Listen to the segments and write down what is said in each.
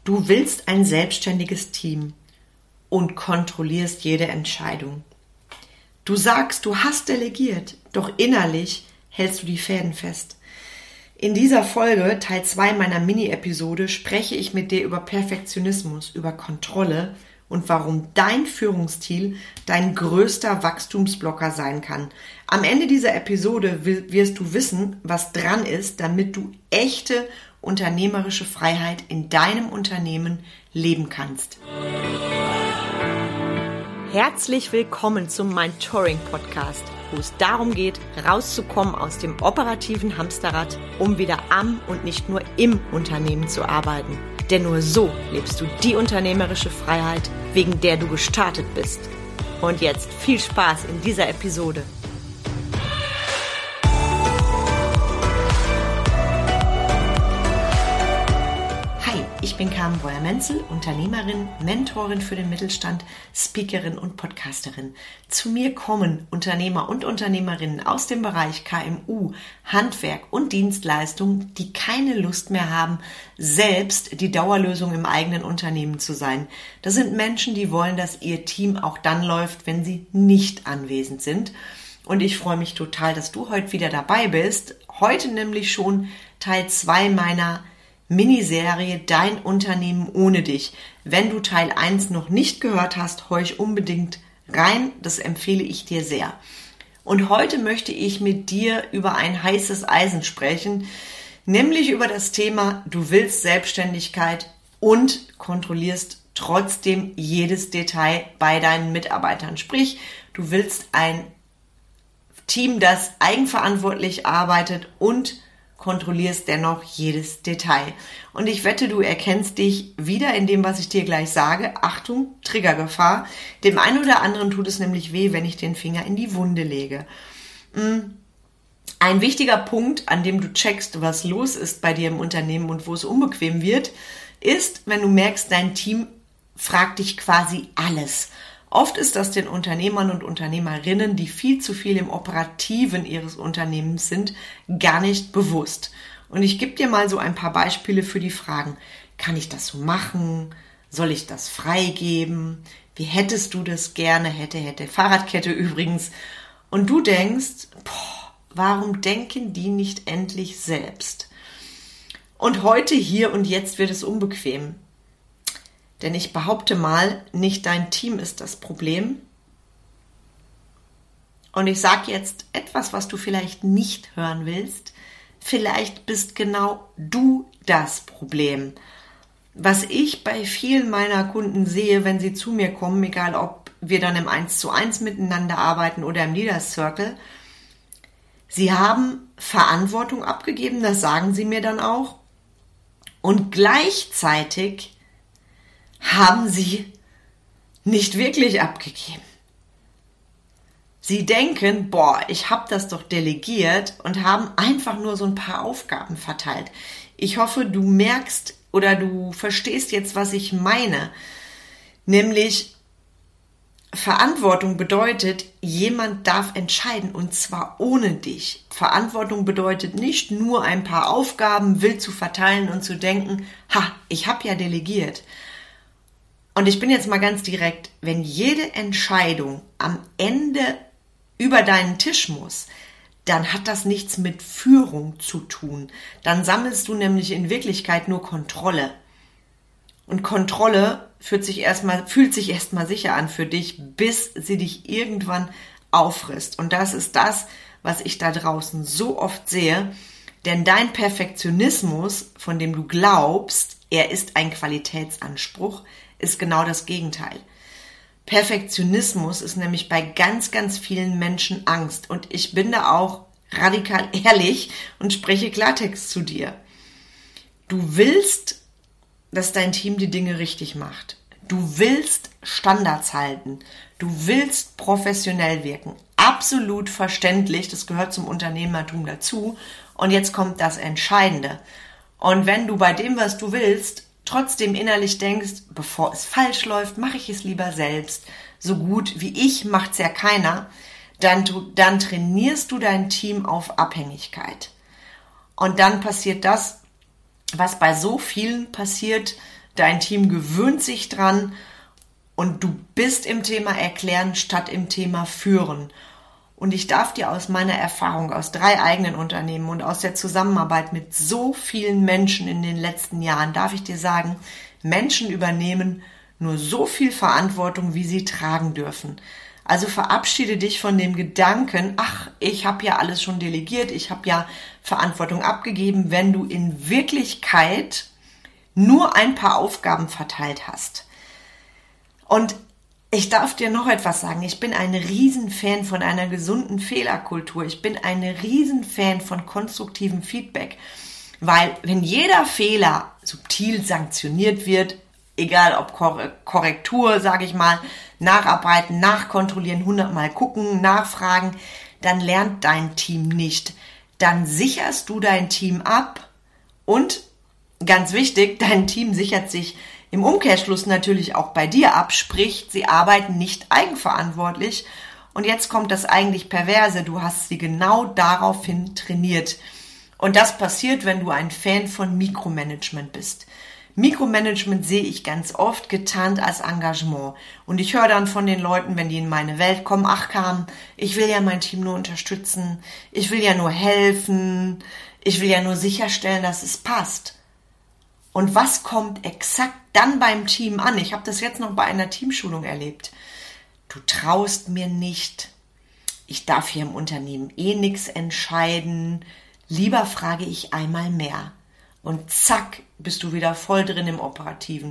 Du willst ein selbstständiges Team und kontrollierst jede Entscheidung. Du sagst, du hast delegiert, doch innerlich hältst du die Fäden fest. In dieser Folge, Teil 2 meiner Mini-Episode, spreche ich mit dir über Perfektionismus, über Kontrolle und warum dein Führungsstil dein größter Wachstumsblocker sein kann. Am Ende dieser Episode wirst du wissen, was dran ist, damit du echte unternehmerische Freiheit in deinem Unternehmen leben kannst. Herzlich willkommen zum Mentoring-Podcast, wo es darum geht, rauszukommen aus dem operativen Hamsterrad, um wieder am und nicht nur im Unternehmen zu arbeiten. Denn nur so lebst du die unternehmerische Freiheit, wegen der du gestartet bist. Und jetzt viel Spaß in dieser Episode. Ich bin Carmen Breuer-Menzel, Unternehmerin, Mentorin für den Mittelstand, Speakerin und Podcasterin. Zu mir kommen Unternehmer und Unternehmerinnen aus dem Bereich KMU, Handwerk und Dienstleistung, die keine Lust mehr haben, selbst die Dauerlösung im eigenen Unternehmen zu sein. Das sind Menschen, die wollen, dass ihr Team auch dann läuft, wenn sie nicht anwesend sind. Und ich freue mich total, dass du heute wieder dabei bist. Heute nämlich schon Teil 2 meiner Miniserie Dein Unternehmen ohne dich. Wenn du Teil 1 noch nicht gehört hast, horch unbedingt rein, das empfehle ich dir sehr. Und heute möchte ich mit dir über ein heißes Eisen sprechen, nämlich über das Thema, du willst Selbstständigkeit und kontrollierst trotzdem jedes Detail bei deinen Mitarbeitern. Sprich, du willst ein Team, das eigenverantwortlich arbeitet und kontrollierst dennoch jedes Detail. Und ich wette, du erkennst dich wieder in dem, was ich dir gleich sage. Achtung, Triggergefahr. Dem einen oder anderen tut es nämlich weh, wenn ich den Finger in die Wunde lege. Ein wichtiger Punkt, an dem du checkst, was los ist bei dir im Unternehmen und wo es unbequem wird, ist, wenn du merkst, dein Team fragt dich quasi alles. Oft ist das den Unternehmern und Unternehmerinnen, die viel zu viel im Operativen ihres Unternehmens sind, gar nicht bewusst. Und ich gebe dir mal so ein paar Beispiele für die Fragen. Kann ich das so machen? Soll ich das freigeben? Wie hättest du das gerne? Hätte, Fahrradkette übrigens. Und du denkst, warum denken die nicht endlich selbst? Und heute, hier und jetzt wird es unbequem. Denn ich behaupte mal, nicht dein Team ist das Problem. Und ich sage jetzt etwas, was du vielleicht nicht hören willst. Vielleicht bist genau du das Problem. Was ich bei vielen meiner Kunden sehe, wenn sie zu mir kommen, egal ob wir dann im 1:1 miteinander arbeiten oder im Leaders Circle, sie haben Verantwortung abgegeben, das sagen sie mir dann auch. Und gleichzeitig haben sie nicht wirklich abgegeben. Sie denken, ich habe das doch delegiert und haben einfach nur so ein paar Aufgaben verteilt. Ich hoffe, du merkst oder du verstehst jetzt, was ich meine. Nämlich, Verantwortung bedeutet, jemand darf entscheiden und zwar ohne dich. Verantwortung bedeutet nicht nur ein paar Aufgaben wild zu verteilen und zu denken, ich habe ja delegiert. Und ich bin jetzt mal ganz direkt, wenn jede Entscheidung am Ende über deinen Tisch muss, dann hat das nichts mit Führung zu tun. Dann sammelst du nämlich in Wirklichkeit nur Kontrolle. Und Kontrolle fühlt sich erstmal sicher an für dich, bis sie dich irgendwann auffrisst. Und das ist das, was ich da draußen so oft sehe. Denn dein Perfektionismus, von dem du glaubst, er ist ein Qualitätsanspruch, ist genau das Gegenteil. Perfektionismus ist nämlich bei ganz, ganz vielen Menschen Angst. Und ich bin da auch radikal ehrlich und spreche Klartext zu dir. Du willst, dass dein Team die Dinge richtig macht. Du willst Standards halten. Du willst professionell wirken. Absolut verständlich, das gehört zum Unternehmertum dazu. Und jetzt kommt das Entscheidende. Und wenn du bei dem, was du willst, trotzdem innerlich denkst, bevor es falsch läuft, mache ich es lieber selbst. So gut wie ich macht's ja keiner. Dann trainierst du dein Team auf Abhängigkeit. Und dann passiert das, was bei so vielen passiert, dein Team gewöhnt sich dran und du bist im Thema Erklären statt im Thema Führen. Und ich darf dir aus meiner Erfahrung, aus 3 eigenen Unternehmen und aus der Zusammenarbeit mit so vielen Menschen in den letzten Jahren, darf ich dir sagen, Menschen übernehmen nur so viel Verantwortung, wie sie tragen dürfen. Also verabschiede dich von dem Gedanken, ach, ich habe ja alles schon delegiert, ich habe ja Verantwortung abgegeben, wenn du in Wirklichkeit nur ein paar Aufgaben verteilt hast. Und ich darf dir noch etwas sagen. Ich bin ein Riesenfan von einer gesunden Fehlerkultur. Ich bin ein Riesenfan von konstruktivem Feedback. Weil wenn jeder Fehler subtil sanktioniert wird, egal ob Korrektur, sage ich mal, nacharbeiten, nachkontrollieren, 100-mal gucken, nachfragen, dann lernt dein Team nicht. Dann sicherst du dein Team ab und, ganz wichtig, dein Team sichert sich im Umkehrschluss natürlich auch bei dir ab, sprich, sie arbeiten nicht eigenverantwortlich. Und jetzt kommt das eigentlich Perverse, du hast sie genau daraufhin trainiert. Und das passiert, wenn du ein Fan von Mikromanagement bist. Mikromanagement sehe ich ganz oft getarnt als Engagement. Und ich höre dann von den Leuten, wenn die in meine Welt kommen, ach Carmen, ich will ja mein Team nur unterstützen, ich will ja nur helfen, ich will ja nur sicherstellen, dass es passt. Und was kommt exakt dann beim Team an? Ich habe das jetzt noch bei einer Teamschulung erlebt. Du traust mir nicht. Ich darf hier im Unternehmen nichts entscheiden. Lieber frage ich einmal mehr. Und zack, bist du wieder voll drin im Operativen.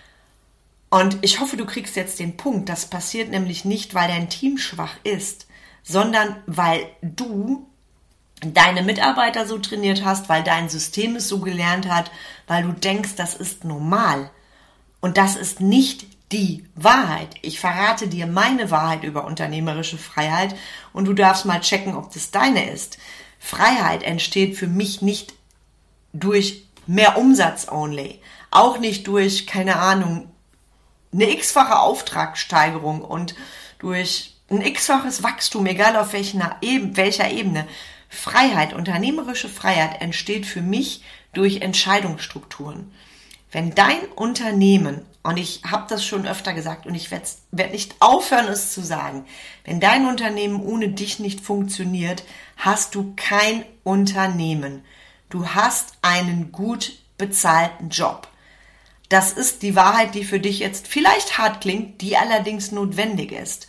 Und ich hoffe, du kriegst jetzt den Punkt. Das passiert nämlich nicht, weil dein Team schwach ist, sondern weil du deine Mitarbeiter so trainiert hast, weil dein System es so gelernt hat, weil du denkst, das ist normal. Und das ist nicht die Wahrheit. Ich verrate dir meine Wahrheit über unternehmerische Freiheit und du darfst mal checken, ob das deine ist. Freiheit entsteht für mich nicht durch mehr Umsatz only, auch nicht durch, keine Ahnung, eine x-fache Auftragssteigerung und durch ein x-faches Wachstum, egal auf welcher Ebene. Freiheit, unternehmerische Freiheit entsteht für mich durch Entscheidungsstrukturen. Wenn dein Unternehmen, und ich habe das schon öfter gesagt und ich werde nicht aufhören, es zu sagen, wenn dein Unternehmen ohne dich nicht funktioniert, hast du kein Unternehmen. Du hast einen gut bezahlten Job. Das ist die Wahrheit, die für dich jetzt vielleicht hart klingt, die allerdings notwendig ist.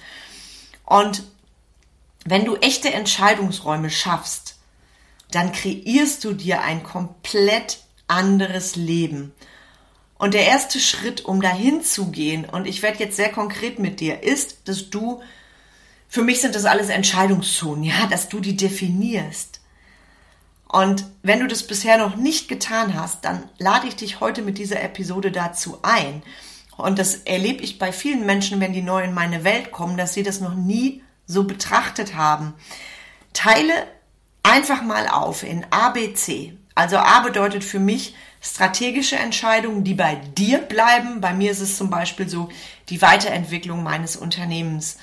Und wenn du echte Entscheidungsräume schaffst, dann kreierst du dir ein komplett anderes Leben. Und der erste Schritt, um dahin zu gehen, und ich werde jetzt sehr konkret mit dir, ist, dass du, für mich sind das alles Entscheidungszonen, ja, dass du die definierst. Und wenn du das bisher noch nicht getan hast, dann lade ich dich heute mit dieser Episode dazu ein. Und das erlebe ich bei vielen Menschen, wenn die neu in meine Welt kommen, dass sie das noch nie so betrachtet haben. Teile einfach mal auf in A, B, C. Also A bedeutet für mich strategische Entscheidungen, die bei dir bleiben. Bei mir ist es zum Beispiel so die Weiterentwicklung meines Unternehmens,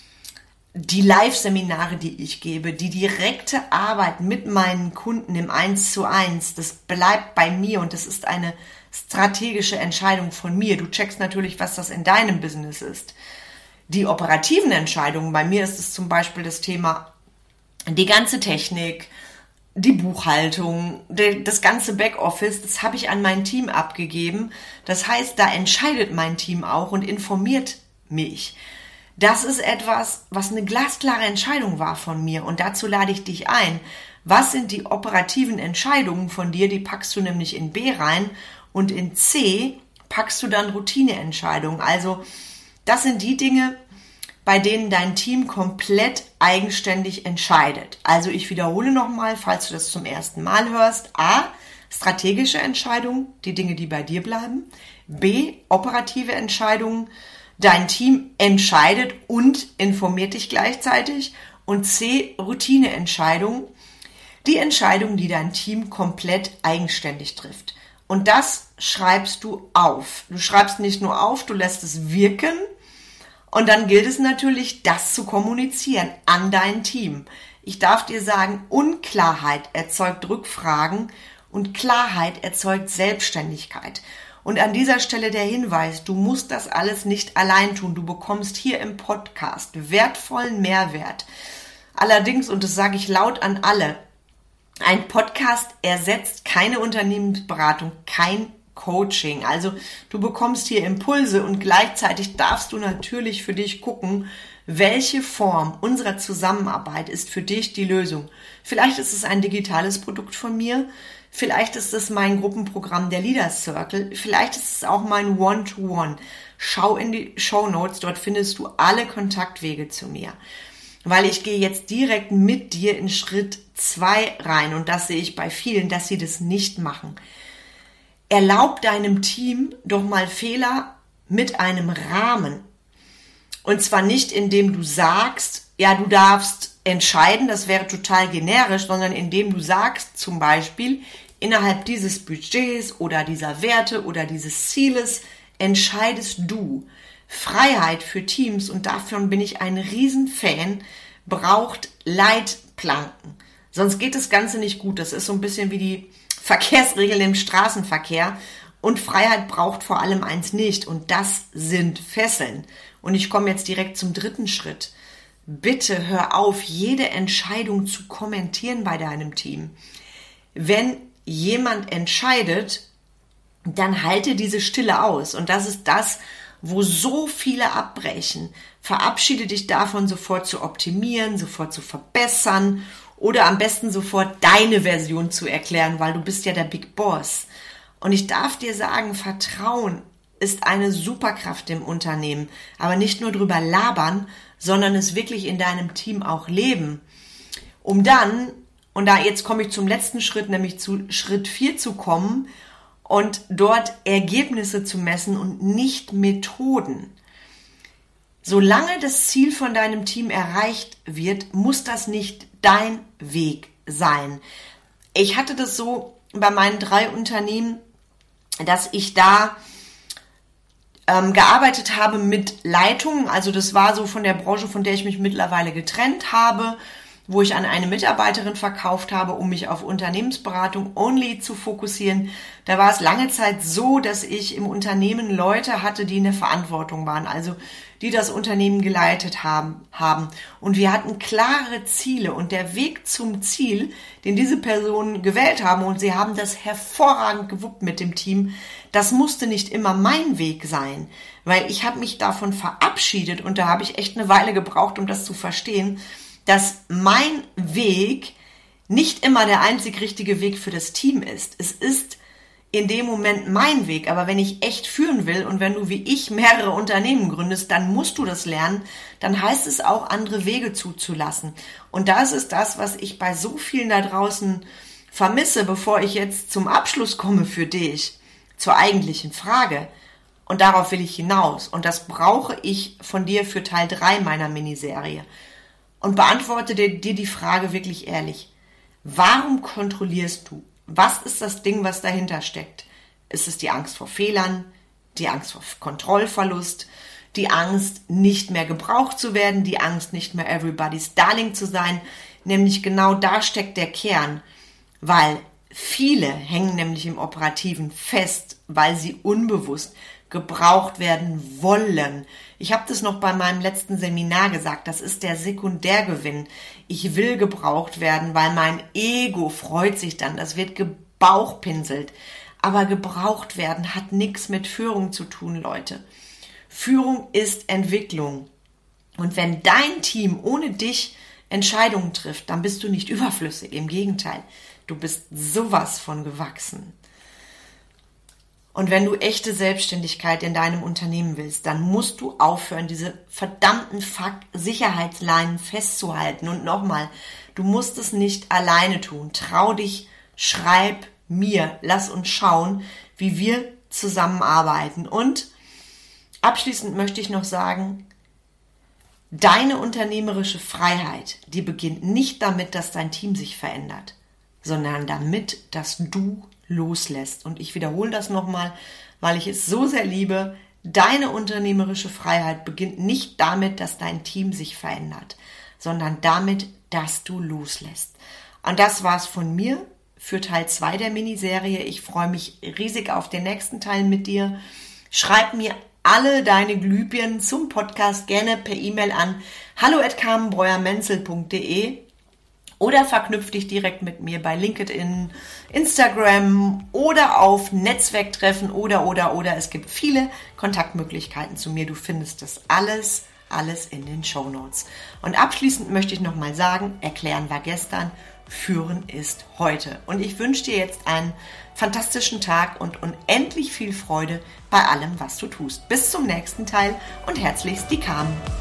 die Live-Seminare, die ich gebe, die direkte Arbeit mit meinen Kunden im 1:1, das bleibt bei mir und das ist eine strategische Entscheidung von mir. Du checkst natürlich, was das in deinem Business ist. Die operativen Entscheidungen, bei mir ist es zum Beispiel das Thema, die ganze Technik, die Buchhaltung, das ganze Backoffice, das habe ich an mein Team abgegeben. Das heißt, da entscheidet mein Team auch und informiert mich. Das ist etwas, was eine glasklare Entscheidung war von mir und dazu lade ich dich ein. Was sind die operativen Entscheidungen von dir? Die packst du nämlich in B rein und in C packst du dann Routineentscheidungen. Also das sind die Dinge, bei denen dein Team komplett eigenständig entscheidet. Also ich wiederhole nochmal, falls du das zum ersten Mal hörst. A, strategische Entscheidungen, die Dinge, die bei dir bleiben. B, operative Entscheidungen, dein Team entscheidet und informiert dich gleichzeitig. Und C, Routineentscheidungen, die Entscheidungen, die dein Team komplett eigenständig trifft. Und das schreibst du auf. Du schreibst nicht nur auf, du lässt es wirken. Und dann gilt es natürlich, das zu kommunizieren an dein Team. Ich darf dir sagen, Unklarheit erzeugt Rückfragen und Klarheit erzeugt Selbstständigkeit. Und an dieser Stelle der Hinweis, du musst das alles nicht allein tun. Du bekommst hier im Podcast wertvollen Mehrwert. Allerdings, und das sage ich laut an alle, ein Podcast ersetzt keine Unternehmensberatung, kein Coaching. Also du bekommst hier Impulse und gleichzeitig darfst du natürlich für dich gucken, welche Form unserer Zusammenarbeit ist für dich die Lösung. Vielleicht ist es ein digitales Produkt von mir, vielleicht ist es mein Gruppenprogramm der Leaders Circle, vielleicht ist es auch mein One-to-One. Schau in die Shownotes, dort findest du alle Kontaktwege zu mir. Weil ich gehe jetzt direkt mit dir in Schritt 2 rein und das sehe ich bei vielen, dass sie das nicht machen. Erlaub deinem Team doch mal Fehler mit einem Rahmen. Und zwar nicht, indem du sagst, ja, du darfst entscheiden, das wäre total generisch, sondern indem du sagst, zum Beispiel, innerhalb dieses Budgets oder dieser Werte oder dieses Zieles entscheidest du. Freiheit für Teams, und davon bin ich ein Riesenfan, braucht Leitplanken. Sonst geht das Ganze nicht gut. Das ist so ein bisschen wie die Verkehrsregeln im Straßenverkehr. Und Freiheit braucht vor allem eins nicht, und das sind Fesseln. Und ich komme jetzt direkt zum 3. Schritt. Bitte hör auf, jede Entscheidung zu kommentieren bei deinem Team. Wenn jemand entscheidet, dann halte diese Stille aus. Und das ist das, wo so viele abbrechen. Verabschiede dich davon, sofort zu optimieren, sofort zu verbessern oder am besten sofort deine Version zu erklären, weil du bist ja der Big Boss. Und ich darf dir sagen, Vertrauen ist eine Superkraft im Unternehmen. Aber nicht nur drüber labern, sondern es wirklich in deinem Team auch leben. Um dann, und da jetzt komme ich zum letzten Schritt, nämlich zu Schritt 4 zu kommen und dort Ergebnisse zu messen und nicht Methoden. Solange das Ziel von deinem Team erreicht wird, muss das nicht dein Weg sein. Ich hatte das so bei meinen 3 Unternehmen, dass ich da gearbeitet habe mit Leitungen. Also das war so von der Branche, von der ich mich mittlerweile getrennt habe, wo ich an eine Mitarbeiterin verkauft habe, um mich auf Unternehmensberatung only zu fokussieren. Da war es lange Zeit so, dass ich im Unternehmen Leute hatte, die in der Verantwortung waren, also die das Unternehmen geleitet haben. Und wir hatten klare Ziele und der Weg zum Ziel, den diese Personen gewählt haben, und sie haben das hervorragend gewuppt mit dem Team, das musste nicht immer mein Weg sein, weil ich habe mich davon verabschiedet, und da habe ich echt eine Weile gebraucht, um das zu verstehen, dass mein Weg nicht immer der einzig richtige Weg für das Team ist. Es ist in dem Moment mein Weg, aber wenn ich echt führen will und wenn du wie ich mehrere Unternehmen gründest, dann musst du das lernen, dann heißt es auch, andere Wege zuzulassen. Und das ist das, was ich bei so vielen da draußen vermisse, bevor ich jetzt zum Abschluss komme für dich, zur eigentlichen Frage. Und darauf will ich hinaus. Und das brauche ich von dir für Teil 3 meiner Miniserie. Und beantworte dir die Frage wirklich ehrlich. Warum kontrollierst du? Was ist das Ding, was dahinter steckt? Ist es die Angst vor Fehlern, die Angst vor Kontrollverlust, die Angst, nicht mehr gebraucht zu werden, die Angst, nicht mehr everybody's darling zu sein? Nämlich genau da steckt der Kern, weil viele hängen nämlich im Operativen fest, weil sie unbewusst gebraucht werden wollen. Ich habe das noch bei meinem letzten Seminar gesagt, das ist der Sekundärgewinn. Ich will gebraucht werden, weil mein Ego freut sich dann, das wird gebauchpinselt. Aber gebraucht werden hat nichts mit Führung zu tun, Leute. Führung ist Entwicklung. Und wenn dein Team ohne dich Entscheidungen trifft, dann bist du nicht überflüssig, im Gegenteil. Du bist sowas von gewachsen. Und wenn du echte Selbstständigkeit in deinem Unternehmen willst, dann musst du aufhören, diese verdammten Sicherheitsleinen festzuhalten. Und nochmal, du musst es nicht alleine tun. Trau dich, schreib mir, lass uns schauen, wie wir zusammenarbeiten. Und abschließend möchte ich noch sagen, deine unternehmerische Freiheit, die beginnt nicht damit, dass dein Team sich verändert, sondern damit, dass du loslässt. Und ich wiederhole das nochmal, weil ich es so sehr liebe. Deine unternehmerische Freiheit beginnt nicht damit, dass dein Team sich verändert, sondern damit, dass du loslässt. Und das war's von mir. für Teil 2 der Miniserie. Ich freue mich riesig auf den nächsten Teil mit dir. Schreib mir alle deine Glühbirnen zum Podcast gerne per E-Mail an hallo@carmenbreuermenzel.de oder verknüpf dich direkt mit mir bei LinkedIn, Instagram oder auf Netzwerktreffen oder. Es gibt viele Kontaktmöglichkeiten zu mir. Du findest das alles in den Shownotes. Und abschließend möchte ich nochmal sagen, erklären war gestern, führen ist heute. Und ich wünsche dir jetzt einen fantastischen Tag und unendlich viel Freude bei allem, was du tust. Bis zum nächsten Teil und herzlichst die Carmen.